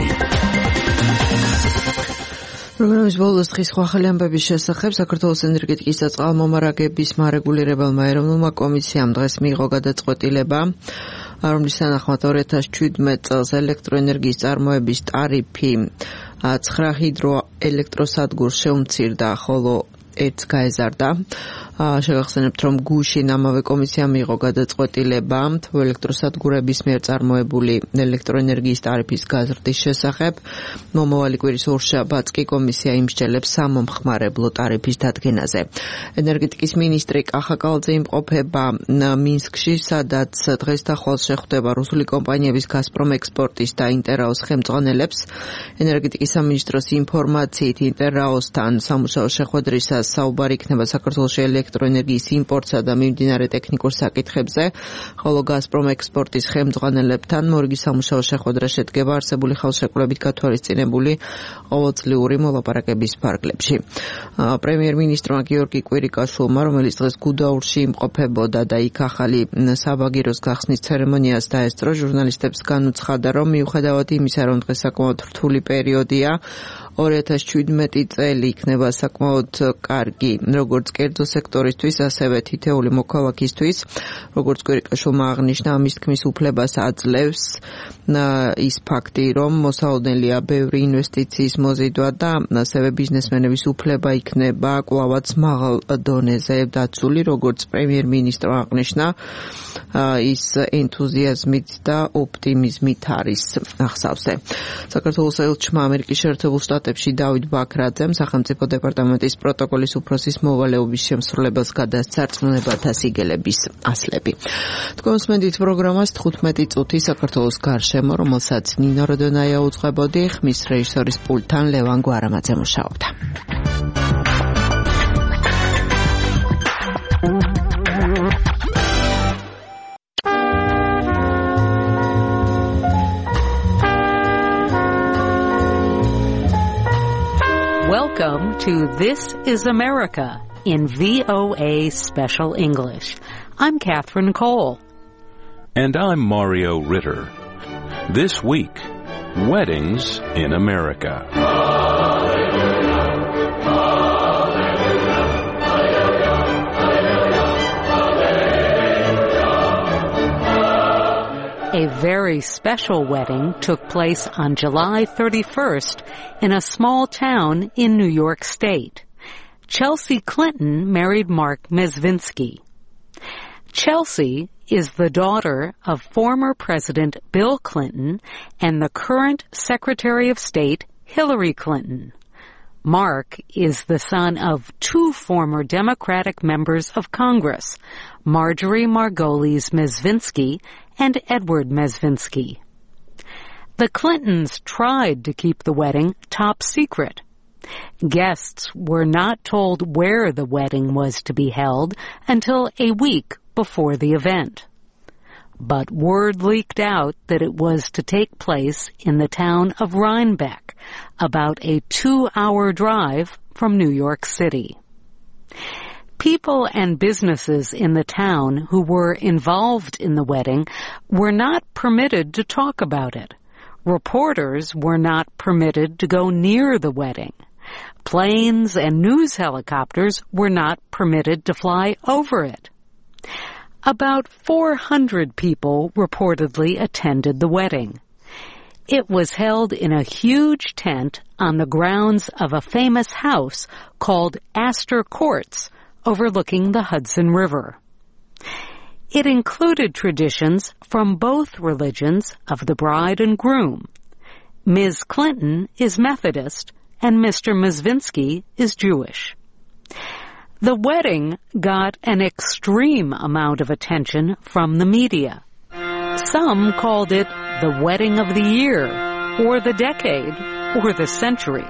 პროგრამის ბოლოს დღის სხვა ახალი ამბების შესახებ საქართველოს ენერგეტიკის და წყალმომარაგების მარეგულირებელმა ეროვნულმა კომისიამ დღეს მიიღო გადაწყვეტილება, რომლის თანახმად ორი ათას შვიდმეტი წელს ელექტროენერგიის წარმოების ტარიფი ცხრა ჰიდროელექტროსადგურს შეუმცირდა, ხოლო ერთს გაეზარდა. შეგახსენებთ, რომ გუშინ ამავე კომისიამ მიიღო გადაწყვეტილება ელექტროსადგურების მიერ წარმოებული ელექტროენერგიის ტარიფის გაზრდის შესახებ. მომავალი კვირის ორშაბათს კი კომისია იმსჯელებს სამომხმარებლო ტარიფის დადგენაზე. ენერგეტიკის მინისტრი კახა კალძე იმყოფება მინსკში, სადაც დღეს და ხვალ შეხვდება რუსული კომპანიების გაზპრომ ექსპორტის და ინტერაოს ხელმძღვანელებს. ენერგეტიკის სამინისტროს ინფორმაციით ინტერაოსთან სამუშაო შეხვედრისას საუბარი იქნება საქართველოში ელექტროენერგიის იმპორტსა და მიმდინარე ტექნიკურ საკითხებზე, ხოლო გაზპრომ ექსპორტის ხელმძღვანელებთან მორიგი სამუშაო შეხვედრა შედგება არსებული ხელშეკრულებით გათვალისწინებული ყოველწლიური მოლაპარაკების ფარგლებში. პრემიერ-მინისტრმა გიორგი კვირიკაშვილმა, რომელიც დღეს გუდაურში იმყოფებოდა და იქ ახალი საბაგიროს გახსნის ცერემონიას დაესწრო, ჟურნალისტებს განუცხადა, რომ მიუხედავად იმისა, რომ დღეს საკმაოდ რთული პერიოდია, ორი ათას შვიდმეტი წელი იქნება საკმაოდ კარგი როგორც კერძო სექტორისთვის, ასევე თითეული მოქალაქისთვის. როგორც კვირიკაშვილმა აღნიშნა, ამის თქმის უფლებას აძლევს ის ფაქტი, რომ მოსაოდენელია ბევრი ინვესტიციის მოზიდვა და ასევე ბიზნესმენების უფლება იქნება კვლავაც მაღალ დონეზე დაცული, როგორც პრემიერ-მინისტრმა აღნიშნა, ის ენთუზიაზმით და ოპტიმიზმით არის ახსავსე. საქართველოს ელჩმა ამერიკის შეერთებულ შტატებში დავით ბაქრაძემ სახელმწიფო დეპარტამენტის პროტოკოლის უფროსის მოვალეობის შემსრულებელს გადასცა რწმუნებათა სიგელების ასლები. თქვენ უსმენთ პროგრამას თხუთმეტი წუთი საქართველოს გარშემო, რომელსაც ნინო როდონაია უძღვებოდი, ხმის რეჟისორის პულტთან ლევან გვარამაძე მუშაობდა. Welcome to This is America in V O A Special English. I'm Catherine Cole. And I'm Mario Ritter. This week, weddings in America. A very special wedding took place on July thirty-first in a small town in New York State. Chelsea Clinton married Mark Mezvinsky. Chelsea is the daughter of former President Bill Clinton and the current Secretary of State Hillary Clinton. Mark is the son of two former Democratic members of Congress, Marjorie Margolis Mezvinsky and Edward Mezvinsky. The Clintons tried to keep the wedding top secret. Guests were not told where the wedding was to be held until a week before the event. But word leaked out that it was to take place in the town of Rhinebeck, about a two-hour drive from New York City. People and businesses in the town who were involved in the wedding were not permitted to talk about it. Reporters were not permitted to go near the wedding. Planes and news helicopters were not permitted to fly over it. About four hundred people reportedly attended the wedding. It was held in a huge tent on the grounds of a famous house called Astor Courts, overlooking the Hudson River. It included traditions from both religions of the bride and groom. Miz Clinton is Methodist and Mister Mezvinsky is Jewish. The wedding got an extreme amount of attention from the media. Some called it the wedding of the year, or the decade, or the century.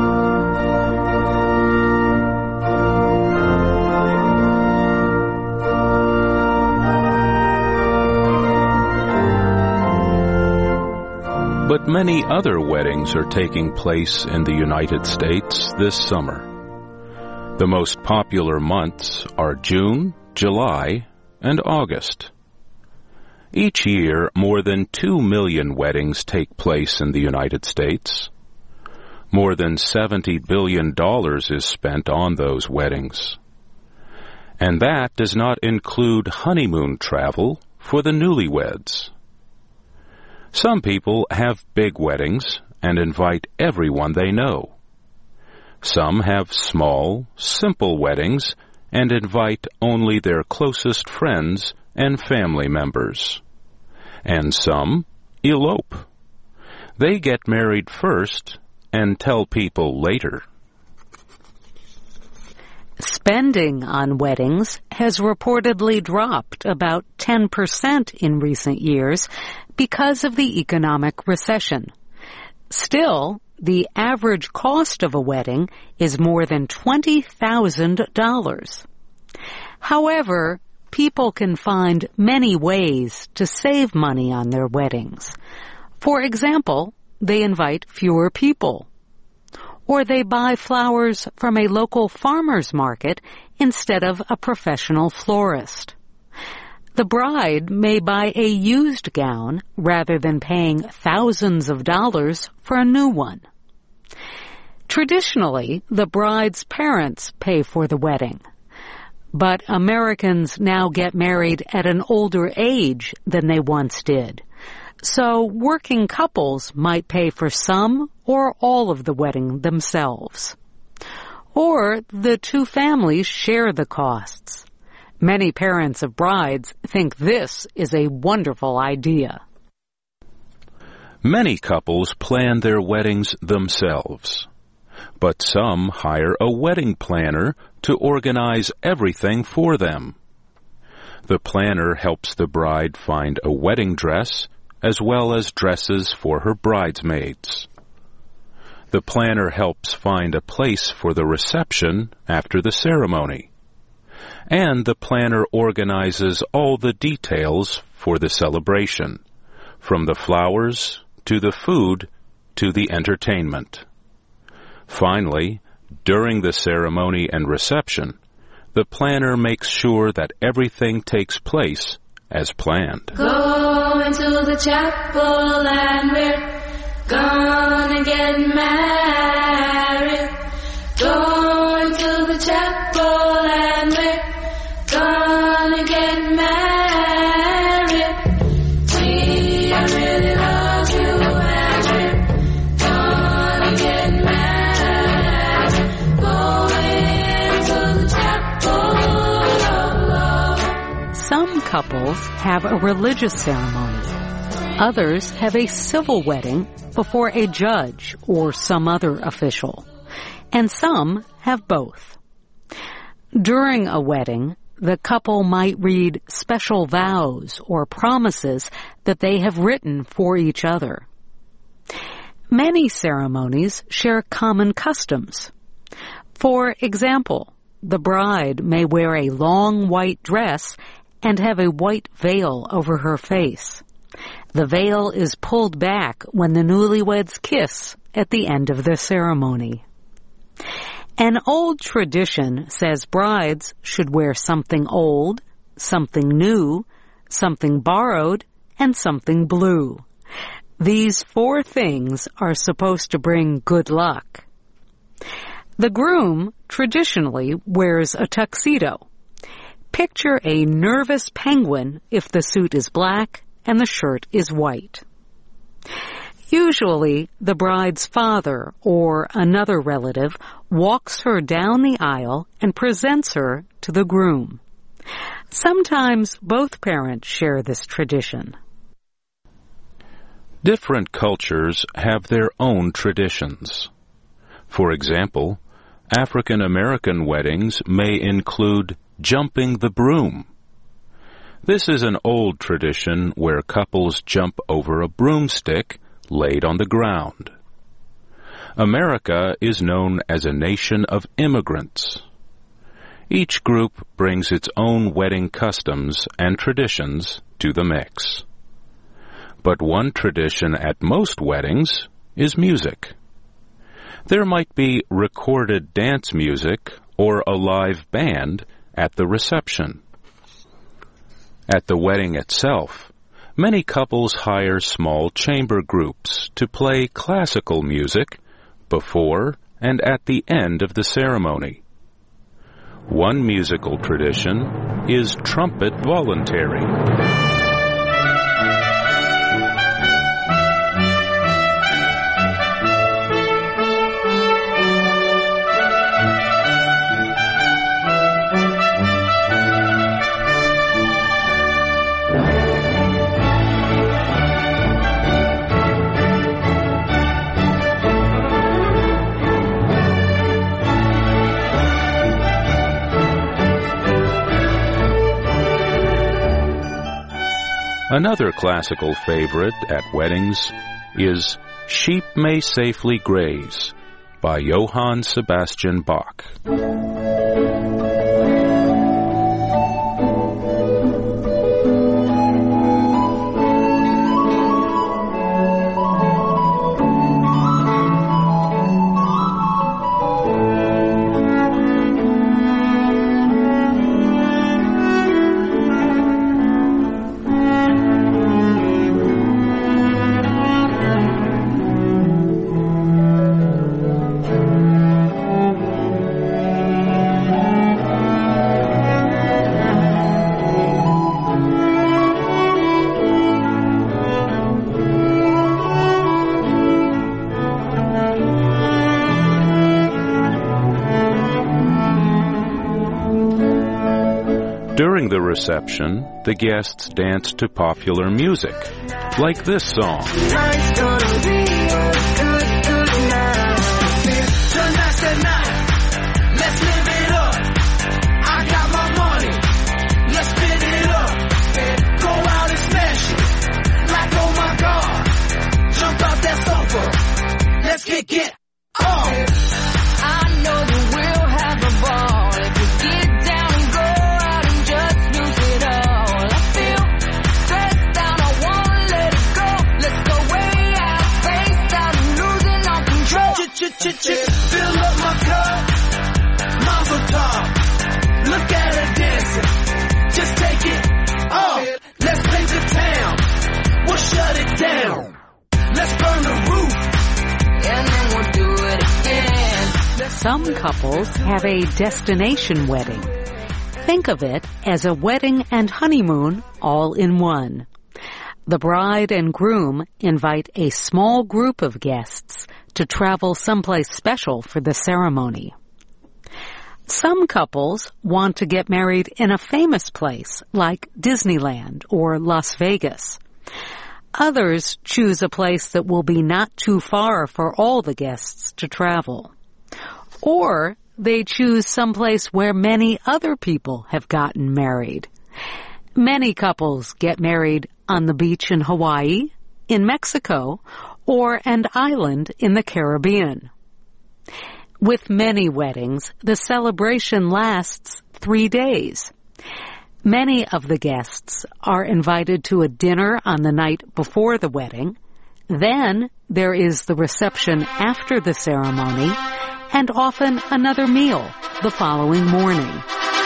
But many other weddings are taking place in the United States this summer. The most popular months are June, July, and August. Each year, more than two million weddings take place in the United States. More than seventy billion dollars is spent on those weddings. And that does not include honeymoon travel for the newlyweds. Some people have big weddings and invite everyone they know. Some have small, simple weddings and invite only their closest friends and family members. And some elope. They get married first and tell people later. Spending on weddings has reportedly dropped about ten percent in recent years because of the economic recession. Still, the average cost of a wedding is more than twenty thousand dollars. However, people can find many ways to save money on their weddings. For example, they invite fewer people. Or they buy flowers from a local farmer's market instead of a professional florist. The bride may buy a used gown rather than paying thousands of dollars for a new one. Traditionally, the bride's parents pay for the wedding. But Americans now get married at an older age than they once did. So working couples might pay for some or all of the wedding themselves. Or the two families share the costs. Many parents of brides think this is a wonderful idea. Many couples plan their weddings themselves, but some hire a wedding planner to organize everything for them. The planner helps the bride find a wedding dress as well as dresses for her bridesmaids. The planner helps find a place for the reception after the ceremony. And the planner organizes all the details for the celebration, from the flowers to the food to the entertainment. Finally, during the ceremony and reception, the planner makes sure that everything takes place as planned. Go into the chapel and we're gonna get married. Go into the chapel and we're gonna get married. See, I really love you and we're gonna get married. Go into the chapel of love. Some couples have a religious ceremony. Others have a civil wedding before a judge or some other official. And some have both. During a wedding, the couple might read special vows or promises that they have written for each other. Many ceremonies share common customs. For example, the bride may wear a long white dress and have a white veil over her face. The veil is pulled back when the newlyweds kiss at the end of the ceremony. An old tradition says brides should wear something old, something new, something borrowed, and something blue. These four things are supposed to bring good luck. The groom traditionally wears a tuxedo. Picture a nervous penguin if the suit is black and the shirt is white. Usually, the bride's father or another relative walks her down the aisle and presents her to the groom. Sometimes both parents share this tradition. Different cultures have their own traditions. For example, African American weddings may include jumping the broom. This is an old tradition where couples jump over a broomstick laid on the ground. America is known as a nation of immigrants. Each group brings its own wedding customs and traditions to the mix. But one tradition at most weddings is music. There might be recorded dance music or a live band at the reception. At the wedding itself, many couples hire small chamber groups to play classical music before and at the end of the ceremony. One musical tradition is trumpet voluntary. Another classical favorite at weddings is Sheep May Safely Graze by Johann Sebastian Bach. reception, the guests dance to popular music, like this song. Tonight's gonna be a good, good night. Tonight's the night. Let's live it up. I got my money. Let's spin it up. Go out and smash it. Like, oh my God. Jump out that sofa. Let's kick it off. I know that we'll have a ball if we get down and go out and just lose it all. I feel stressed out, I wanna let it go. Let's go way out, face out, and losing all control. Ch-ch-ch-ch, fill up my cup, Mazel tov. Look at her dancing, just take it off. Let's paint the town, we'll shut it down. Let's burn the roof, and then we'll do it again. Some couples have a destination wedding. Think of it as a wedding and honeymoon all in one. The bride and groom invite a small group of guests to travel someplace special for the ceremony. Some couples want to get married in a famous place like Disneyland or Las Vegas. Others choose a place that will be not too far for all the guests to travel. Or they choose someplace where many other people have gotten married. Many couples get married on the beach in Hawaii, in Mexico, or an island in the Caribbean. With many weddings, the celebration lasts three days. Many of the guests are invited to a dinner on the night before the wedding. Then there is the reception after the ceremony, and often another meal the following morning.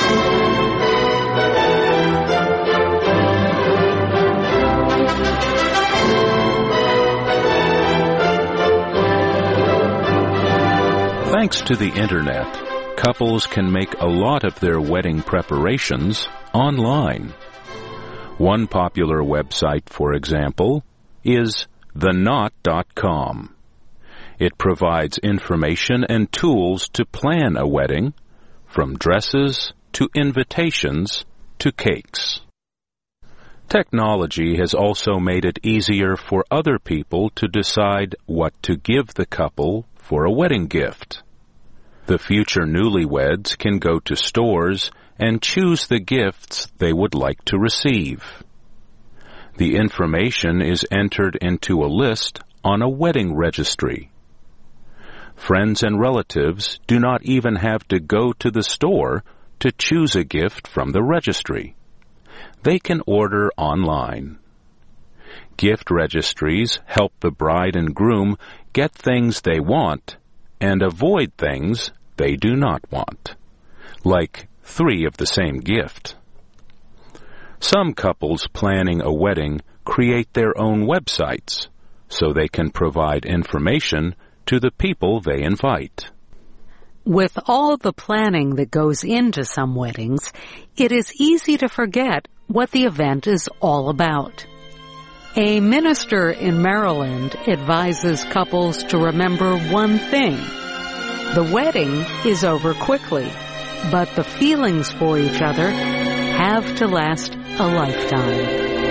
Thanks to the Internet, couples can make a lot of their wedding preparations online. One popular website, for example, is the knot dot com. It provides information and tools to plan a wedding, from dresses to invitations to cakes. Technology has also made it easier for other people to decide what to give the couple for a wedding gift. The future newlyweds can go to stores and choose the gifts they would like to receive. The information is entered into a list on a wedding registry. Friends and relatives do not even have to go to the store to choose a gift from the registry. They can order online. Gift registries help the bride and groom get things they want and avoid things they do not want, like three of the same gift. Some couples planning a wedding create their own websites so they can provide information to the people they invite. With all the planning that goes into some weddings, it is easy to forget what the event is all about. A minister in Maryland advises couples to remember one thing. The wedding is over quickly, but the feelings for each other have to last a lifetime.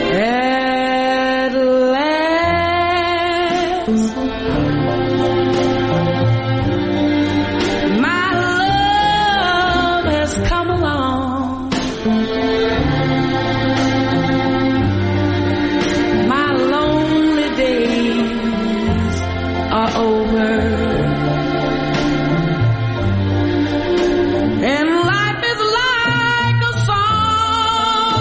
At last, my love has come along. My lonely days are over. And life is like a song.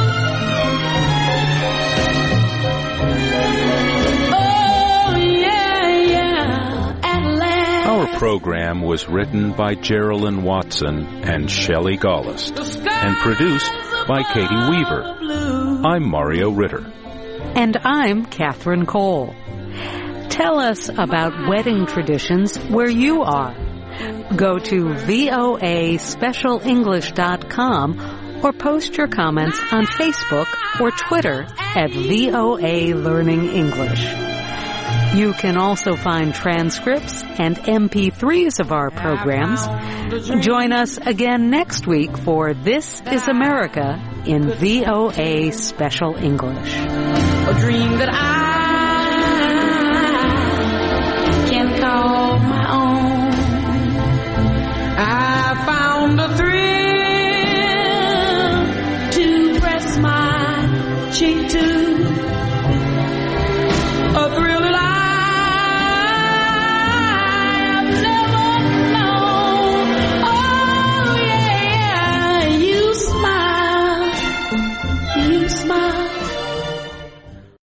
Oh, yeah, yeah, at last. Our program was written by Geraldine Watson and Shelley Gollust and produced by Katie Weaver. I'm Mario Ritter. And I'm Catherine Cole. Tell us about wedding traditions where you are. Go to V O A special english dot com or post your comments on Facebook or Twitter at V O A Learning English. You can also find transcripts and M P threes of our programs. Join us again next week for This is America in V O A Special English. A dream that I